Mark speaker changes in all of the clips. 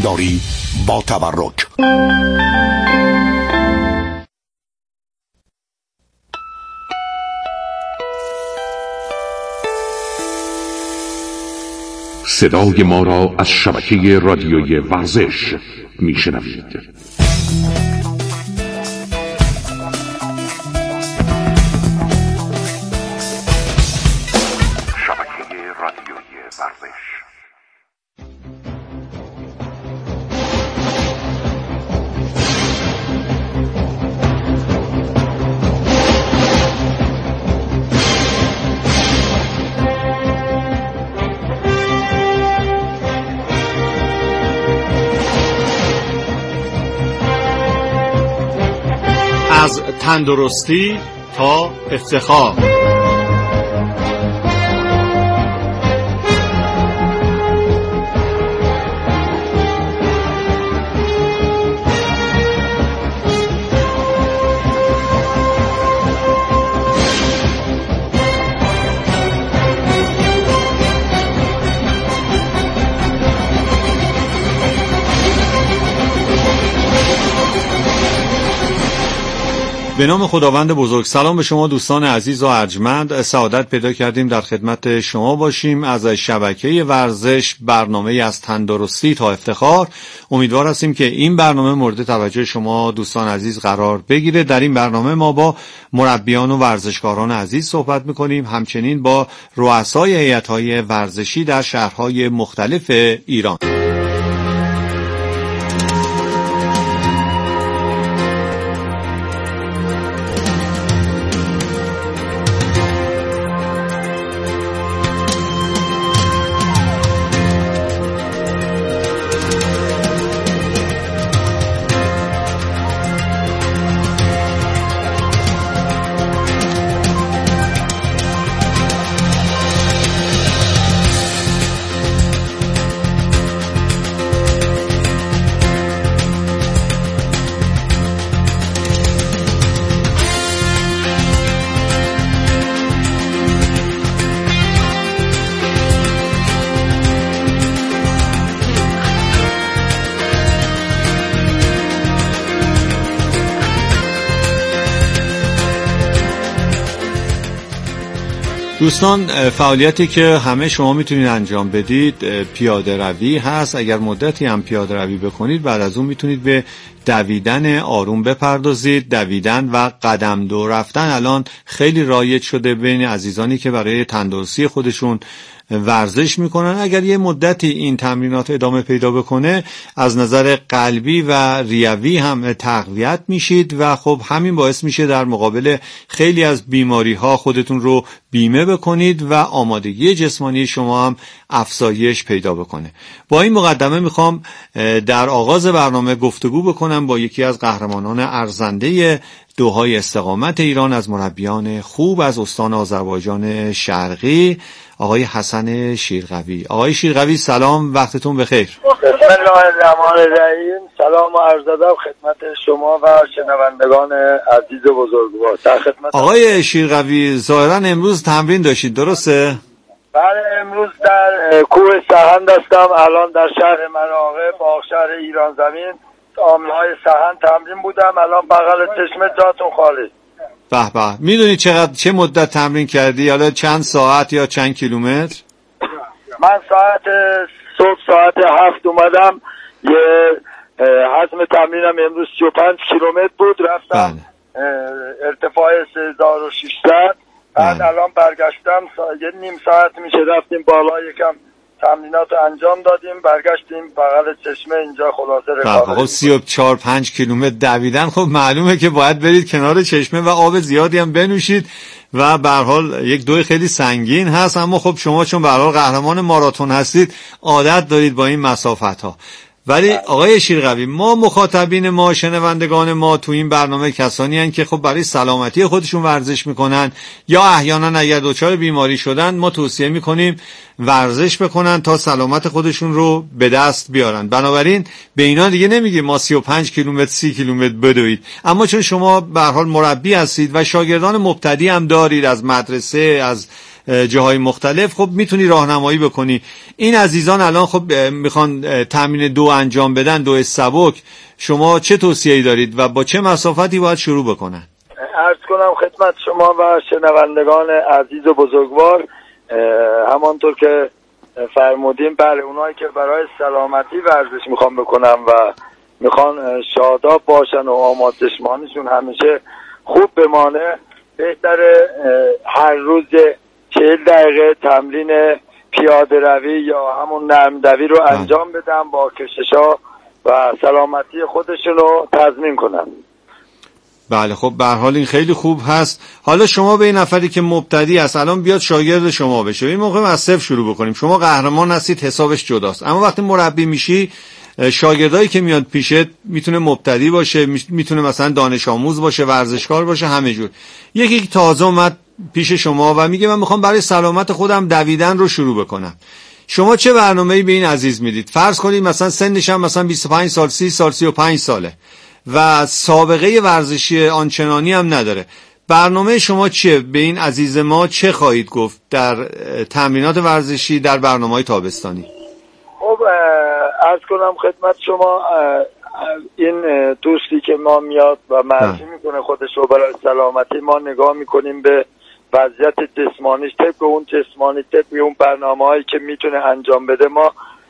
Speaker 1: شهرداری با تبرک.
Speaker 2: صدای ما را از شبکه رادیویی ورزش میشنوید. شبکه رادیویی ورزش.
Speaker 3: از تندرستی تا افتخار. به نام خداوند بزرگ. سلام به شما دوستان عزیز و ارجمند. سعادت پیدا کردیم در خدمت شما باشیم از شبکه ورزش، برنامه از تندرستی تا افتخار. امیدوار هستیم که این برنامه مورد توجه شما دوستان عزیز قرار بگیره. در این برنامه ما با مربیان و ورزشکاران عزیز صحبت میکنیم، همچنین با رؤسای هیئت‌های ورزشی در شهرهای مختلف ایران. دوستان، فعالیتی که همه شما میتونید انجام بدید پیاده روی هست. اگر مدتی هم پیاده روی بکنید، بعد از اون میتونید به دویدن آروم بپردازید. دویدن و قدم دو رفتن الان خیلی رایج شده بین عزیزانی که برای تندرستی خودشون ورزش میکنن. اگر یه مدتی این تمرینات ادامه پیدا بکنه، از نظر قلبی و ریوی هم تقویت میشید و خب همین باعث میشه در مقابل خیلی از بیماری ها خودتون رو بیمه بکنید و آمادگی جسمانی شما هم افزایش پیدا بکنه. با این مقدمه میخوام در آغاز برنامه گفتگو بکنم با یکی از قهرمانان ارزنده دوهای استقامت ایران، از مربیان خوب از استان آذربایجان شرقی، آقای حسن شیرقوی. آقای شیرقوی سلام، وقتتون بخیر.
Speaker 4: بسم الله الرحمن الرحیم. سلام و عرض ادب خدمت شما و شنوندگان عزیز و بزرگوار. در خدمت
Speaker 3: آقای شیرقوی، ظاهرا امروز تمرین داشتید، درسته؟
Speaker 4: بله، امروز در کوه سهند هستم. الان در شهر مناقه، باغ شهر ایران زمین، عاملهای سهند تمرین بودم. الان بغل چشمه، جاتون خالی.
Speaker 3: به به. میدونی چه مدت تمرین کردی؟ حالا چند ساعت یا چند کیلومتر؟
Speaker 4: من صبح ساعت 7 اومدم. یه حجم تمرینم امروز 35 کیلومتر بود. رفتم ارتفاع 3600. بعد الان برگشتم، یه نیم ساعت میشه رفتیم بالا، یکم تمرینات انجام دادیم، برگشتیم بغل چشمه اینجا. خلاصه رکاب
Speaker 3: 34-5 کیلومتر دویدن. خب معلومه که باید برید کنار چشمه و آب زیادی هم بنوشید و به هر حال یک دوی خیلی سنگین هست. اما خب شما چون به هر حال قهرمان ماراتون هستید، عادت دارید با این مسافت ها. ولی آقای شیرقوی، ما مخاطبین ما، شنوندگان ما تو این برنامه کسانی هستند که خب برای سلامتی خودشون ورزش میکنن یا احیانا اگر دچار بیماری شدن، ما توصیه میکنیم ورزش بکنن تا سلامت خودشون رو به دست بیارن. بنابراین به اینا دیگه نمیگیم ما 35 کیلومتر 30 کیلومتر بدوید. اما چون شما به هر حال مربی هستید و شاگردان مبتدی هم دارید از مدرسه، از جاهای مختلف، خب میتونی راهنمایی بکنی. این عزیزان الان خب میخوان تمرین 2 انجام بدن، 2 سبک، شما چه توصیه‌ای دارید و با چه مسافتی باید شروع بکنن؟
Speaker 4: عرض کنم خدمت شما و شنوندگان عزیز و بزرگوار، همانطور که فرمودیم، بله اونایی که برای سلامتی ورزش میخوان بکنن و میخوان شاداب باشن و آماد جسمانیشون همیشه خوب بمانه، بهتره هر روز 40 دقیقه تمرین پیاده روی یا همون نرم دوی رو انجام بدن با کشش‌ها و سلامتی خودشون رو تضمین کنن.
Speaker 3: بله خب به هر حال این خیلی خوب هست. حالا شما به این نفری که مبتدی است الان بیاد شاگرد شما بشه، این موقع از صفر شروع بکنیم. شما قهرمان هستید، حسابش جداست، اما وقتی مربی میشی شاگردایی که میاد پیشت میتونه مبتدی باشه، میتونه مثلا دانش آموز باشه، ورزشکار باشه، همه جور. یکی که تازه اومد پیش شما و میگه من میخوام برای سلامت خودم دویدن رو شروع بکنم، شما چه برنامه‌ای به این عزیز میدید؟ فرض کنید مثلا سنش هم مثلا 25 سال، 30 سال، 35 ساله و سابقه ورزشی آنچنانی هم نداره. برنامه شما چیه؟ به این عزیز ما چه خواهید گفت در تمرینات ورزشی در برنامه‌های تابستانی؟
Speaker 4: خب عرض کنم خدمت شما، این دوستی که ما میاد و معرفی میکنه خودش رو برای سلامتی، ما نگاه میکنیم به وضعیت جسمانیش، طبق اون جسمانی، طبق اون برنامه‌هایی که میتونه انجام بده، ما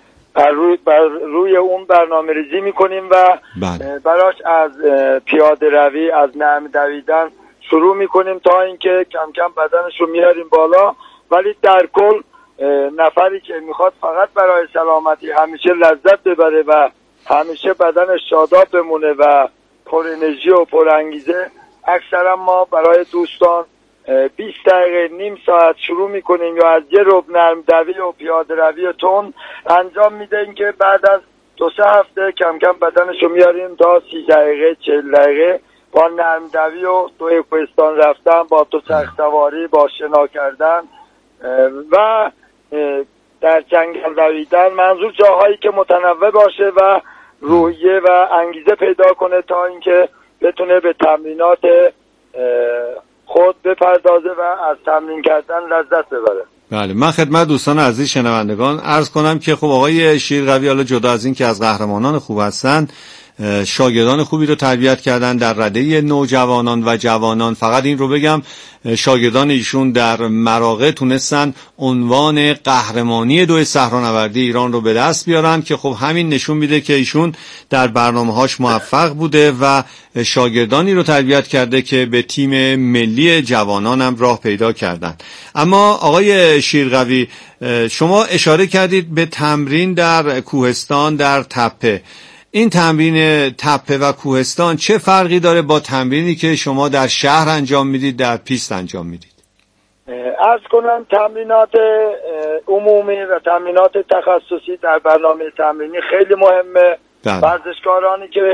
Speaker 4: بر روی اون برنامه ریزی میکنیم و براش از پیاده روی، از نرم دویدن شروع میکنیم تا اینکه کم کم بدنش رو میاریم بالا. ولی در کل نفری که میخواد فقط برای سلامتی همیشه لذت ببره و همیشه بدنش شاداب بمونه و پر انرژی و پر انگیزه، اکثرا ما برای دوستان 20 دقیقه، نیم ساعت شروع میکنیم یا از یه ربع نرم دوی و پیاده روی تون انجام میدیم که بعد از 2-3 هفته کم کم بدنش رو میاریم تا 30 دقیقه، 40 دقیقه با نرم دوی و 2 کوهستان رفتن، با 2 چرخ سواری، با شنا کردن و در جنگل دویدن. منظور جاهایی که متنوع باشه و روحیه و انگیزه پیدا کنه تا اینکه بتونه به تمرینات خود بپردازه و از تمرین کردن لذت ببره.
Speaker 3: بله، من خدمت دوستان عزیز شنوندگان عرض کنم که خب آقای شیرقوی حالا جدا از این که از قهرمانان خوب هستن، شاگردان خوبی رو تربیت کردن در رده نوجوانان و جوانان. فقط این رو بگم شاگردان ایشون در مراغه تونستن عنوان قهرمانی 2 صحرانوردی ایران رو به دست بیارن که خب همین نشون میده که ایشون در برنامه‌هاش موفق بوده و شاگردانی رو تربیت کرده که به تیم ملی جوانان هم راه پیدا کردن. اما آقای شیرقوی شما اشاره کردید به تمرین در کوهستان، در تپه. این تمرین تپه و کوهستان چه فرقی داره با تمرینی که شما در شهر انجام میدید، در پیست انجام میدید؟
Speaker 4: عرض کنم تمرینات عمومی و تمرینات تخصصی در برنامه تمرینی خیلی مهمه. ورزشکارانی که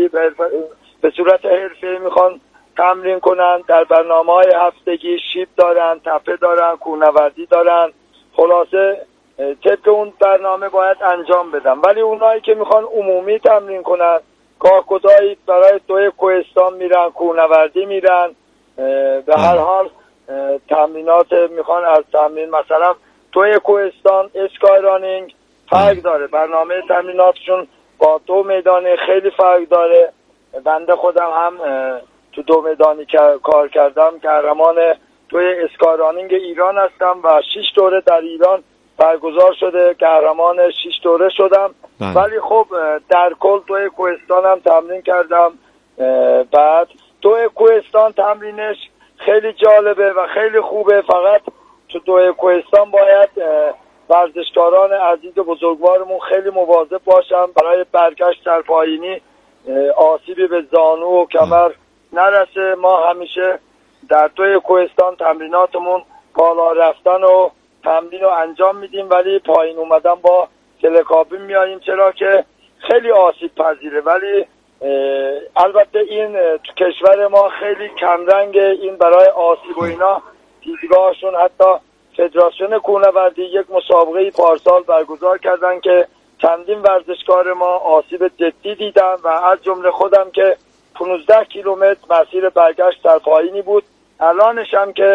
Speaker 4: به صورت حرفه‌ای میخوان تمرین کنن در برنامه‌های هفتگی شیب دارن، تپه دارن، کوهنوردی دارن، خلاصه طبق اون برنامه باید انجام بدن. ولی اونایی که میخوان عمومی تمرین کنن، گاه‌گداری برای 2 کوهستان میرن، کوهنوردی میرن، به هر حال تمرینات میخوان از تمرین مثلا 2 کوهستان اسکای رانینگ فرق داره، برنامه تمریناتشون با 2 میدانی خیلی فرق داره. بنده خودم هم تو 2 میدانی کار کردم، قهرمان 2 اسکای رانینگ ایران هستم و 6 دوره در ایران برگزار شده، قهرمان 6 دوره شدم. ولی خب در کل 2 کوهستان هم تمرین کردم. بعد 2 کوهستان تمرینش خیلی جالبه و خیلی خوبه، فقط تو 2 کوهستان باید ورزشکاران عزیز و بزرگوارمون خیلی مواظب باشن برای برگشت سرپایینی آسیبی به زانو و کمر نرسه. ما همیشه در 2 کوهستان تمریناتمون بالا رفتن و تمرین رو انجام میدیم، ولی پایین اومدن با تلکابین میاییم، چرا که خیلی آسیب پذیره. ولی البته این تو کشور ما خیلی کمرنگ این برای آسیب و اینا دیدگاهشون. حتی فدراسیون کوهنوردی یک مسابقه پارسال برگزار کردن که چندین ورزشکار ما آسیب جدی دیدن و از جمله خودم که 15 کیلومتر مسیر برگشت سرپایینی بود. الانش هم که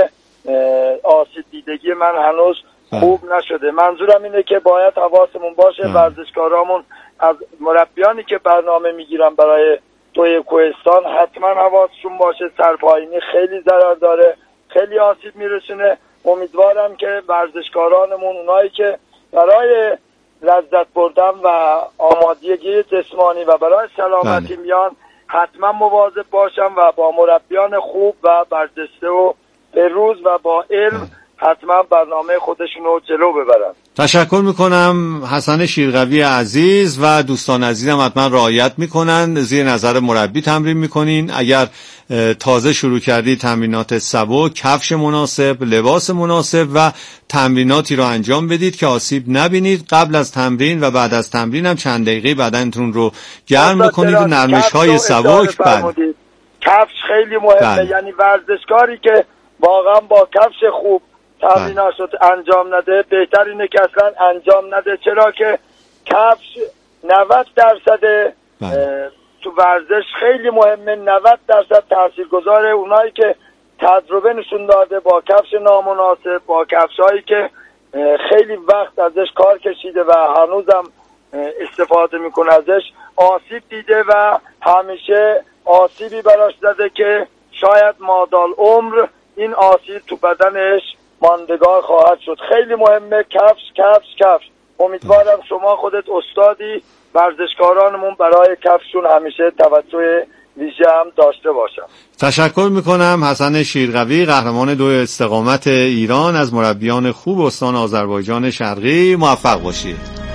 Speaker 4: آسیب دیدگی من هنوز خوب نشده. منظورم اینه که باید حواسمون باشه ورزشکارامون از مربیانی که برنامه میگیرن برای توی کوهستان حتما حواسشون باشه. سرپایینی خیلی ضرر داره، خیلی آسیب میرسونه. امیدوارم که ورزشکارانمون، اونایی که برای لذت بردن و آمادگی جسمانی و برای سلامتی میان، حتما مواظب باشن و با مربیان خوب و برجسته و به روز و با علم حتما برنامه خودشون رو جلو ببرن.
Speaker 3: تشکر میکنم حسن شیرقوی عزیز و دوستان عزیزم حتما رعایت میکنن، زیر نظر مربی تمرین میکنین. اگر تازه شروع کردی تمرینات سبک، کفش مناسب، لباس مناسب و تمریناتی رو انجام بدید که آسیب نبینید. قبل از تمرین و بعد از تمرین هم چند دقیقه بدنتون رو گرم میکنید و نرمش‌های سبک.
Speaker 4: کفش خیلی مهمه. یعنی ورزشکاری که واقعا با کفش خوب تمرینات انجام نده، بهتر اینه که اصلا انجام نده. چرا که کفش 90% تو ورزش خیلی مهمه. 90% تاثیرگذاره. اونایی که تجربه نشون داده با کفش نامناسب، با کفشایی که خیلی وقت ازش کار کشیده و هنوزم استفاده میکنه ازش، آسیب دیده و همیشه آسیبی براش زده که شاید مادال عمر این آسیب تو بدنش ماندگار خواهد شد. خیلی مهمه. کفش کفش کفش. امیدوارم شما خودت استادی، ورزشکارانمون برای کفشون همیشه توجه ویژه هم داشته باشن.
Speaker 3: تشکر میکنم حسن شیرقوی، قهرمان 2 استقامت ایران، از مربیان خوب استان آذربایجان شرقی. موفق باشید.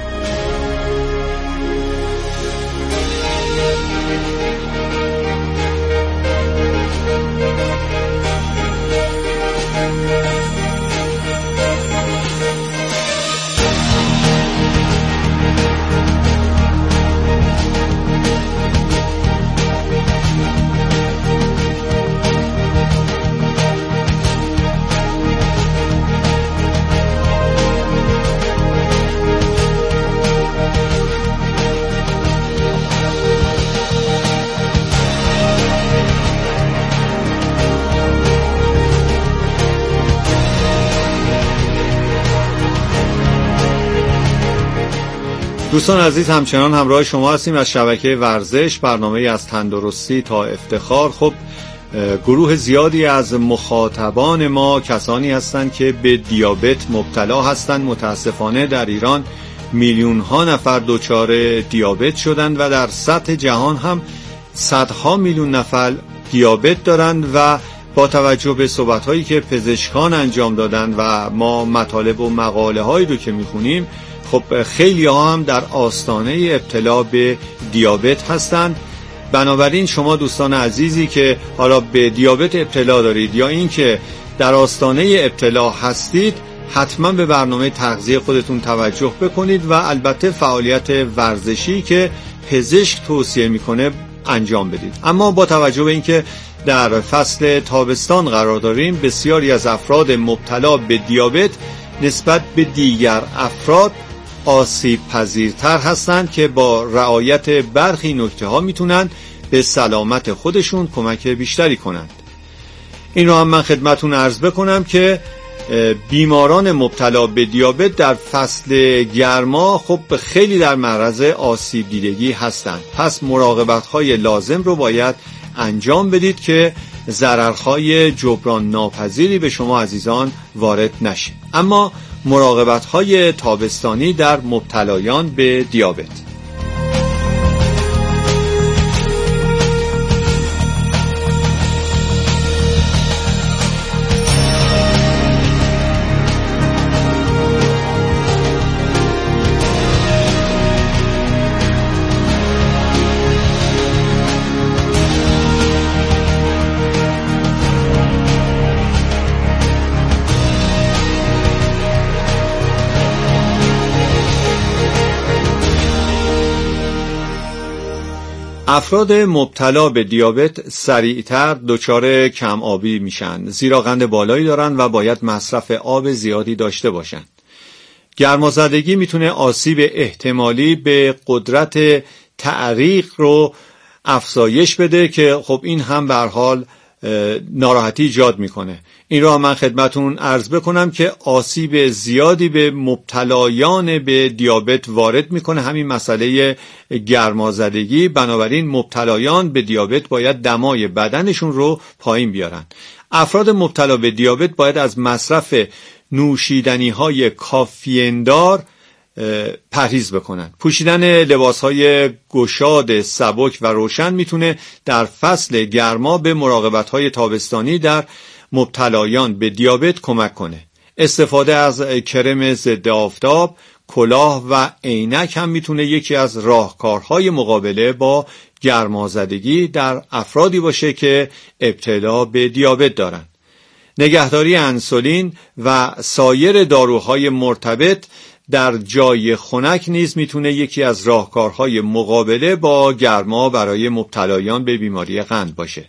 Speaker 3: دوستان عزیز، همچنان همراه شما هستیم از شبکه ورزش، برنامه از تندرستی تا افتخار. خب گروه زیادی از مخاطبان ما کسانی هستند که به دیابت مبتلا هستند. متاسفانه در ایران میلیون ها نفر دچار دیابت شدند و در سطح جهان هم صدها میلیون نفر دیابت دارند و با توجه به صحبت هایی که پزشکان انجام دادند و ما مطالب و مقاله هایی رو که میخونیم، خب خیلی ها هم در آستانه ابتلا به دیابت هستند. بنابراین شما دوستان عزیزی که حالا به دیابت ابتلا دارید یا این که در آستانه ابتلا هستید، حتما به برنامه تغذیه خودتون توجه بکنید و البته فعالیت ورزشی که پزشک توصیه میکنه انجام بدید. اما با توجه به اینکه در فصل تابستان قرار داریم، بسیاری از افراد مبتلا به دیابت نسبت به دیگر افراد آسیب پذیرتر هستند که با رعایت برخی نکته ها میتونن به سلامت خودشون کمک بیشتری کنند. این رو هم من خدمتون عرض بکنم که بیماران مبتلا به دیابت در فصل گرما خب خیلی در معرض آسیب دیدگی هستند. پس مراقبت‌های لازم رو باید انجام بدید که ضررهای جبران ناپذیری به شما عزیزان وارد نشه. اما مراقبت‌های تابستانی در مبتلایان به دیابت. افراد مبتلا به دیابت سریعتر دچار کم آبی میشن، زیرا قند بالایی دارن و باید مصرف آب زیادی داشته باشن. گرمازدگی میتونه آسیب احتمالی به قدرت تعریق رو افزایش بده که خب این هم به هر حال ناراحتی ایجاد میکنه. این رو من خدمتون عرض بکنم که آسیب زیادی به مبتلایان به دیابت وارد میکنه همین مسئله گرمازدگی. بنابراین مبتلایان به دیابت باید دمای بدنشون رو پایین بیارن. افراد مبتلا به دیابت باید از مصرف نوشیدنی های کافئیندار پرهیز بکنن. پوشیدن لباسهای گشاد سبک و روشن میتونه در فصل گرما به مراقبت‌های تابستانی در مبتلایان به دیابت کمک کنه. استفاده از کرم ضد آفتاب، کلاه و عینک هم میتونه یکی از راهکارهای مقابله با گرمازدگی در افرادی باشه که ابتلا به دیابت دارن. نگهداری انسولین و سایر داروهای مرتبط در جای خنک نیز میتونه یکی از راهکارهای مقابله با گرما برای مبتلایان به بیماری قند باشه.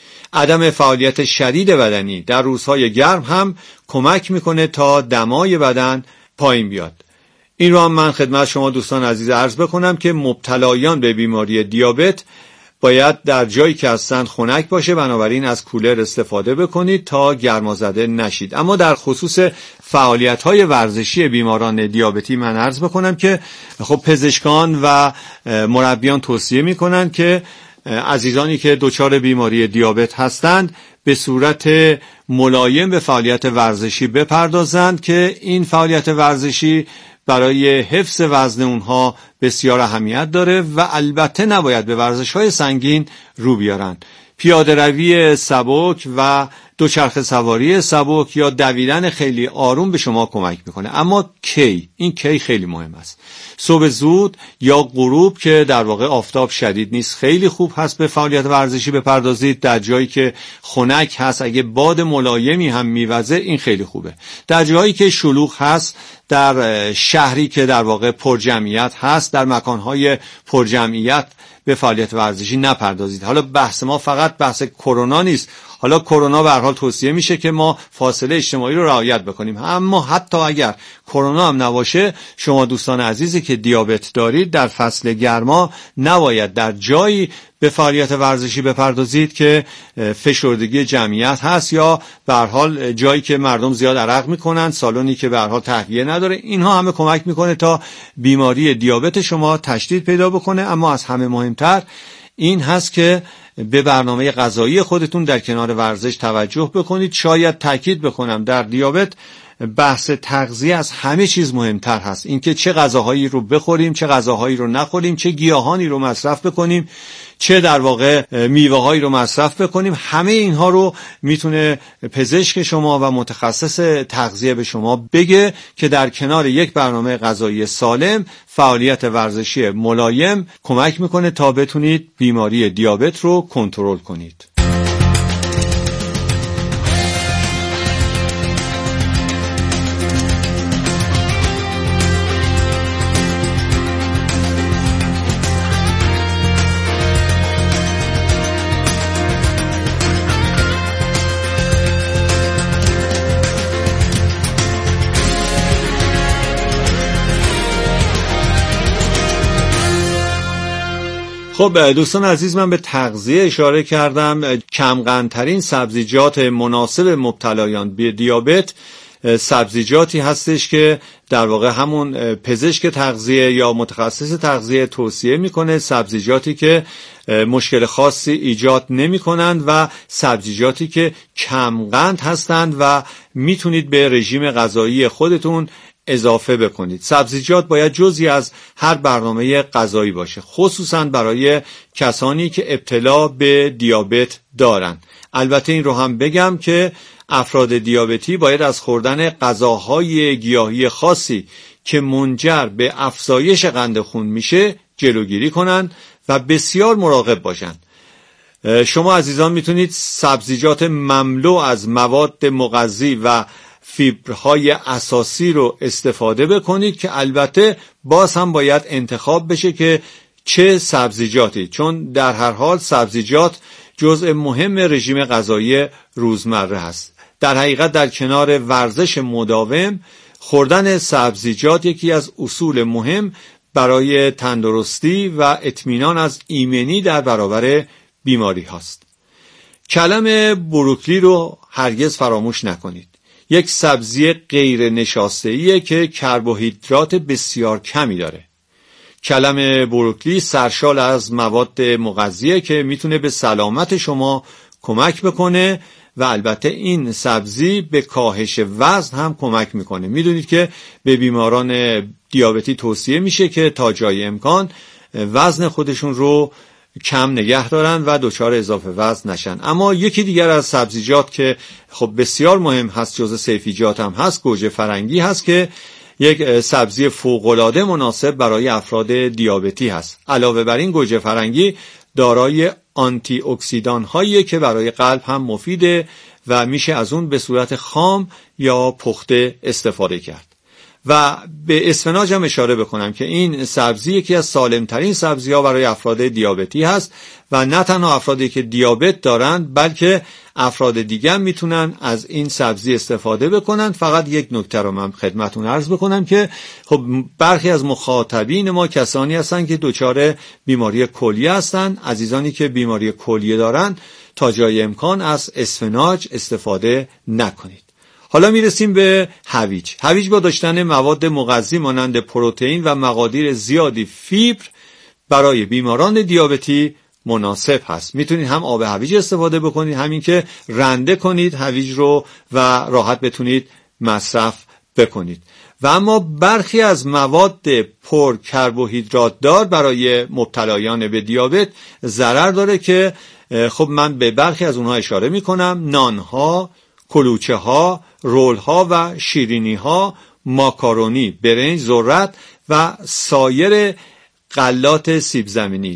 Speaker 3: عدم فعالیت شدید بدنی در روزهای گرم هم کمک میکنه تا دمای بدن پایین بیاد. این رو هم من خدمت شما دوستان عزیز عرض بکنم که مبتلایان به بیماری دیابت باید در جایی که هستن خنک باشه، بنابراین از کولر استفاده بکنید تا گرمازده نشید. اما در خصوص فعالیت‌های ورزشی بیماران دیابتی من عرض بکنم که خب پزشکان و مربیان توصیه میکنن که عزیزانی که دچار بیماری دیابت هستند به صورت ملایم به فعالیت ورزشی بپردازند که این فعالیت ورزشی برای حفظ وزن اونها بسیار اهمیت داره و البته نباید به ورزش‌های سنگین رو بیارن. پیاده روی سبک و دوچرخه سواری سبک یا دویدن خیلی آروم به شما کمک میکنه. اما این کی خیلی مهم است. صبح زود یا غروب که در واقع آفتاب شدید نیست خیلی خوب هست به فعالیت ورزشی بپردازید. در جایی که خنک هست اگه باد ملایمی هم میوزه این خیلی خوبه. در جایی که شلوغ هست، در شهری که در واقع پرجمعیت هست، در مکانهای پرجمعیت به فعالیت ورزشی نپردازید. حالا بحث ما فقط بحث کرونا نیست. حالا کرونا به هر حال توصیه میشه که ما فاصله اجتماعی رو رعایت بکنیم. اما حتی اگر کرونا هم نباشه، شما دوستان عزیزی که دیابت دارید در فصل گرما نباید در جایی به فعالیت ورزشی بپردازید که فشردگی جمعیت هست یا به هر حال جایی که مردم زیاد عرق میکنن، سالونی که به هر حال تهویه نداره. اینها همه کمک میکنه تا بیماری دیابت شما تشدید پیدا بکنه. اما از همه مهمتر این هست که به برنامه غذایی خودتون در کنار ورزش توجه بکنید. شاید تاکید بکنم در دیابت بحث تغذیه از همه چیز مهمتر هست. اینکه چه غذاهایی رو بخوریم، چه غذاهایی رو نخوریم، چه گیاهانی رو مصرف بکنیم، چه در واقع میوه‌هایی رو مصرف بکنیم، همه اینها رو میتونه پزشک شما و متخصص تغذیه به شما بگه که در کنار یک برنامه غذایی سالم فعالیت ورزشی ملایم کمک میکنه تا بتونید بیماری دیابت رو کنترل کنید. خب دوستان عزیز، من به تغذیه اشاره کردم. کم‌قندترین سبزیجات مناسب مبتلایان به دیابت سبزیجاتی هستش که در واقع همون پزشک تغذیه یا متخصص تغذیه توصیه میکنه. سبزیجاتی که مشکل خاصی ایجاد نمی کنند و سبزیجاتی که کم‌قند هستند و میتونید به رژیم غذایی خودتون اضافه بکنید. سبزیجات باید جزئی از هر برنامه غذایی باشه، خصوصا برای کسانی که ابتلا به دیابت دارن. البته این رو هم بگم که افراد دیابتی باید از خوردن غذاهای گیاهی خاصی که منجر به افزایش قند خون میشه جلوگیری کنن و بسیار مراقب باشن. شما عزیزان میتونید سبزیجات مملو از مواد مغذی و فیبرهای اساسی رو استفاده بکنید که البته باز هم باید انتخاب بشه که چه سبزیجاتی، چون در هر حال سبزیجات جزء مهم رژیم غذایی روزمره هست. در حقیقت در کنار ورزش مداوم خوردن سبزیجات یکی از اصول مهم برای تندرستی و اطمینان از ایمنی در برابر بیماری هست. کلم بروکلی رو هرگز فراموش نکنید. یک سبزی غیر نشاسته‌ایه که کربوهیدرات بسیار کمی داره. کلم بروکلی سرشار از مواد مغذیه که میتونه به سلامت شما کمک بکنه و البته این سبزی به کاهش وزن هم کمک میکنه. میدونید که به بیماران دیابتی توصیه میشه که تا جای امکان وزن خودشون رو کم نگه دارن و دچار اضافه وزن نشن. اما یکی دیگر از سبزیجات که خب بسیار مهم هست، جزء سیفیجات هم هست، گوجه فرنگی هست که یک سبزی فوق‌العاده مناسب برای افراد دیابتی هست. علاوه بر این گوجه فرنگی دارای آنتی اکسیدان هایی که برای قلب هم مفیده و میشه از اون به صورت خام یا پخته استفاده کرد. و به اسفناج هم اشاره بکنم که این سبزی یکی از سالمترین سبزی ها برای افراد دیابتی هست و نه تنها افرادی که دیابت دارند بلکه افراد دیگه هم میتونن از این سبزی استفاده بکنن. فقط یک نکته رو من خدمتتون عرض بکنم که خب برخی از مخاطبین ما کسانی هستن که دچار بیماری کلیه هستن. عزیزانی که بیماری کلیه دارن تا جای امکان از اسفناج استفاده نکنید. حالا میرسیم به هویج. هویج با داشتن مواد مغذی مانند پروتئین و مقادیر زیادی فیبر برای بیماران دیابتی مناسب هست. میتونید هم آب هویج استفاده بکنید، همین که رنده کنید هویج رو و راحت بتونید مصرف بکنید. و اما برخی از مواد پر کربوهیدرات دار برای مبتلایان به دیابت ضرر داره که خب من به برخی از اونها اشاره میکنم: نانها، کلوچه ها، رول ها و شیرینی ها، ماکارونی، برنج، ذرت و سایر غلات سیب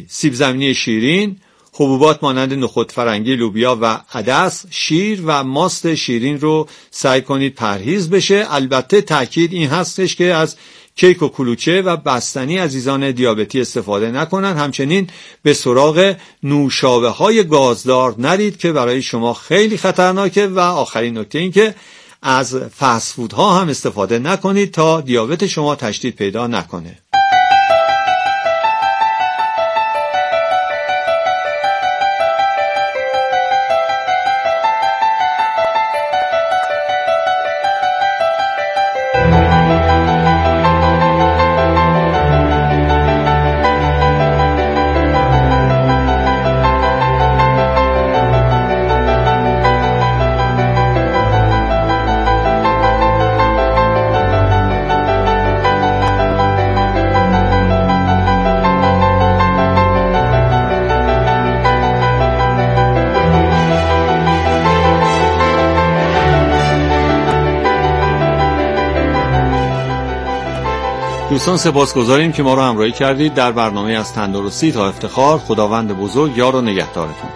Speaker 3: زمینی شیرین، حبوبات مانند نخود فرنگی، لوبیا و عدس، شیر و ماست شیرین رو سعی کنید پرهیز بشه. البته تأکید این هستش که از کیک و کلوچه و بستنی عزیزان دیابتی استفاده نکنن. همچنین به سراغ نوشابه های گازدار نرید که برای شما خیلی خطرناکه. و آخرین نکته این که از فست فود ها هم استفاده نکنید تا دیابت شما تشدید پیدا نکنه. دوستان سپاسگزاریم که ما رو همراهی کردید در برنامه از تندرستی تا افتخار. خداوند بزرگ یار و نگهدارتون.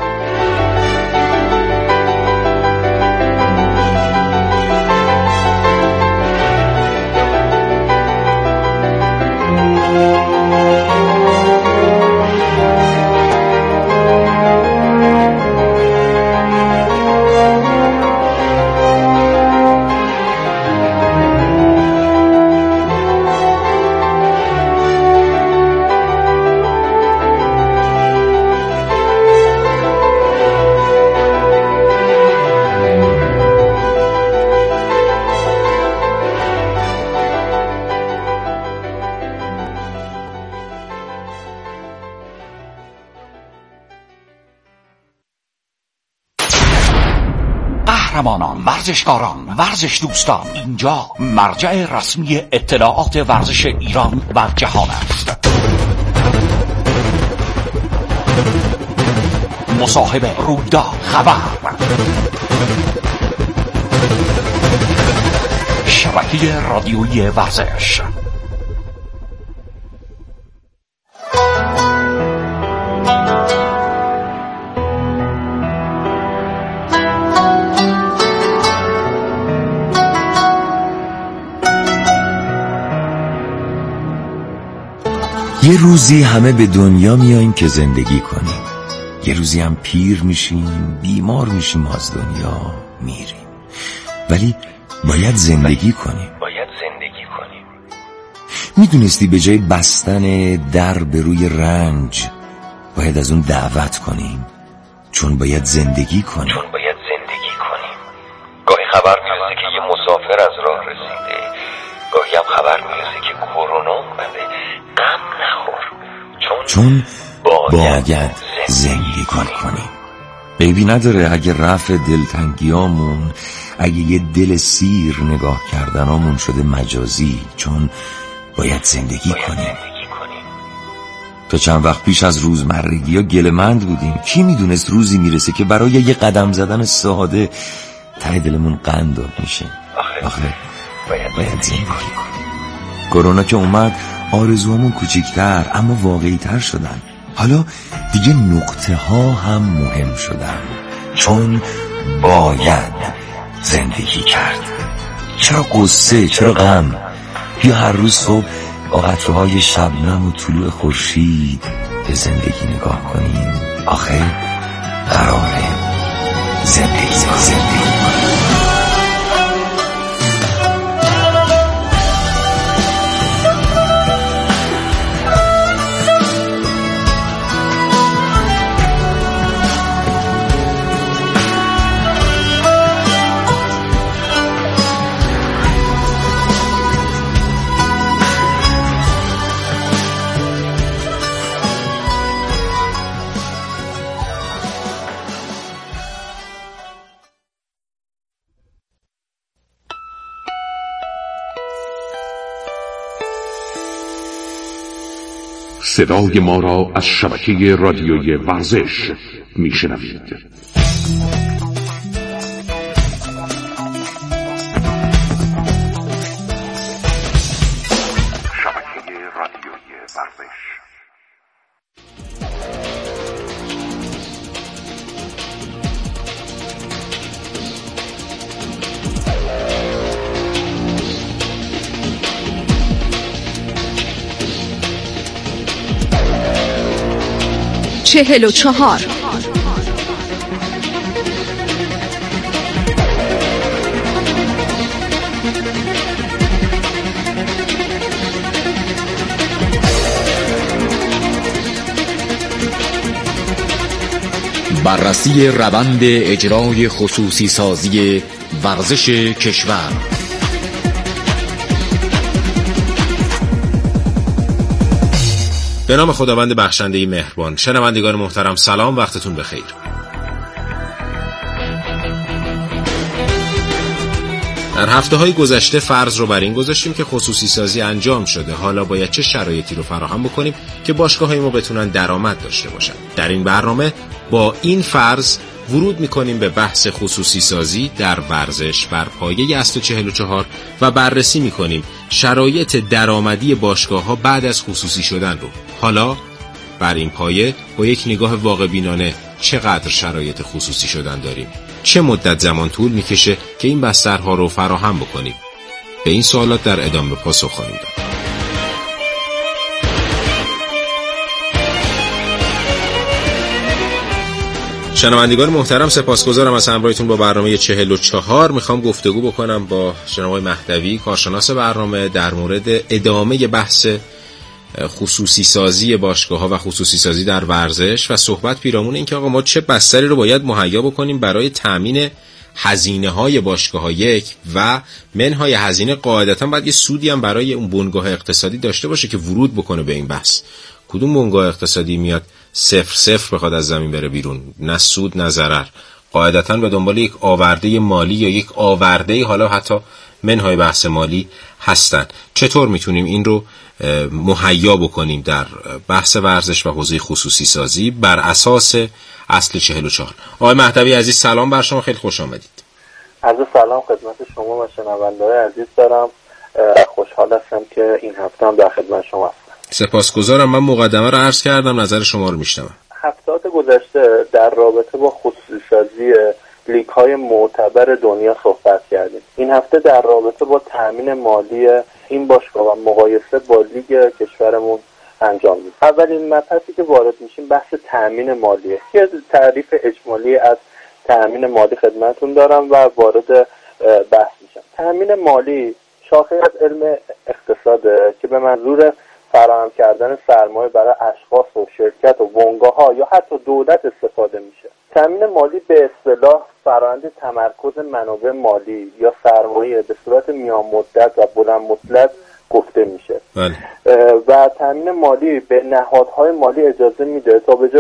Speaker 1: قهرمانان، ورزشکاران، ورزش دوستان، اینجا مرجع رسمی اطلاعات ورزش ایران و جهان است. مصاحبه، رویداد، خبر، شبکه رادیویی ورزش.
Speaker 5: یه روزی همه به دنیا میاییم که زندگی کنیم، یه روزی هم پیر میشیم، بیمار میشیم، از دنیا میریم، ولی باید زندگی کنیم. میدونستی به جای بستن در به روی رنج باید از اون دعوت کنیم؟ چون باید زندگی کنیم.
Speaker 6: گاهی خبر میرسه که یه مسافر از راه رسیده، گاهی هم خبر میرسه که کرونا اومده. غم نخور،
Speaker 5: چون باید زندگی کنیم. عیبی نداره اگه رفع دلتنگیامون، اگه یه دل سیر نگاه کردنامون شده مجازی، چون باید زندگی کنیم. تا چند وقت پیش از روزمرگی ها گله‌مند بودیم. کی میدونست روزی میرسه که برای یه قدم زدن ساده ته دلمون قند داد میشه. آخه باید زندگی کنیم. کرونا که اومد آرزوامون کوچیک‌تر اما واقعی‌تر شدن. حالا دیگه نقطه ها هم مهم شدن، چون باید زندگی کرد. چرا قصه، چرا غم؟ بیا هر روز صبح با قطره‌های شبنم و طلوع خورشید به زندگی نگاه کنیم. آخه قراره زندگی کنیم.
Speaker 2: صدای ما را از شبکه رادیویی ورزش میشنوید. شبکه رادیویی ورزش.
Speaker 7: چهل و چهار.
Speaker 8: بررسی روند اجرای خصوصی سازی ورزش کشور.
Speaker 9: به نام خداوند بخشنده مهربان. شنوندگان محترم سلام، وقتتون بخیر. در هفته‌های گذشته فرض رو بر این گذاشتیم که خصوصی سازی انجام شده. حالا باید چه شرایطی رو فراهم بکنیم که باشگاه‌های ما بتونن درآمد داشته باشن. در این برنامه با این فرض ورود می‌کنیم به بحث خصوصی سازی در ورزش بر پایه اصل 44 و بررسی می‌کنیم شرایط درآمدی باشگاه‌ها بعد از خصوصی شدن رو. حالا بر این پایه با یک نگاه واقع بینانه چقدر شرایط خصوصی شدن داریم؟ چه مدت زمان طول می‌کشه که این بسترها رو فراهم بکنیم؟ به این سوالات در ادامه پاسخ خواهیم داد. شنوندگان محترم، سپاسگزارم از همراهیتون با برنامه 44. میخوام گفتگو بکنم با جناب آقای مهدوی، کارشناس برنامه، در مورد ادامه بحث خصوصی سازی باشگاه‌ها و خصوصی سازی در ورزش و صحبت پیرامون این که آقا ما چه بستری رو باید مهیا بکنیم برای تامین هزینه‌های باشگاه‌ها یک و منهای هزینه قاعدتاً باید یه سودی هم برای اون بنگاه اقتصادی داشته باشه که ورود بکنه به این بحث. کدوم بنگاه اقتصادی میاد صفر بخواد از زمین بره بیرون، نه سود نه ضرر، قاعدتاً به دنبال یک آورده مالی یا یک آورده حالا حتی منهای بحث مالی هستن. چطور میتونیم این رو مهیا بکنیم در بحث ورزش و حوزه خصوصی سازی بر اساس اصل 44؟ آقای مهدوی عزیز سلام بر شما، خیلی خوش آمدید.
Speaker 10: عرض سلام خدمت شما و شنونده‌های عزیز دارم. خوشحال هستم که این هفته هم در خدمت شما هستم.
Speaker 9: سپاسگزارم. من مقدمه رو عرض کردم، نظر شما رو میشنوم.
Speaker 10: هفته‌های گذشته در رابطه با خصوصی سازی لیگ‌های معتبر دنیا صحبت کردیم. این هفته در رابطه با تامین مالی این باشگاه و مقایسه با لیگ کشورمون انجام میدیم. اولین مبحثی که وارد میشیم بحث تامین مالیه. یه تعریف اجمالی از تامین مالی خدمتتون دارم و وارد بحث میشم. تامین مالی شاخه از علم اقتصاده که به منظور فراهم کردن سرمایه برای اشخاص و شرکت و بنگاه‌ها یا حتی دولت استفاده میشه. تامین مالی به اصطلاح فرآیند تمرکز منابع مالی یا سرمایه به صورت میان مدت و بلند مدت گفته میشه. و تامین مالی به نهادهای مالی اجازه میده تا به جای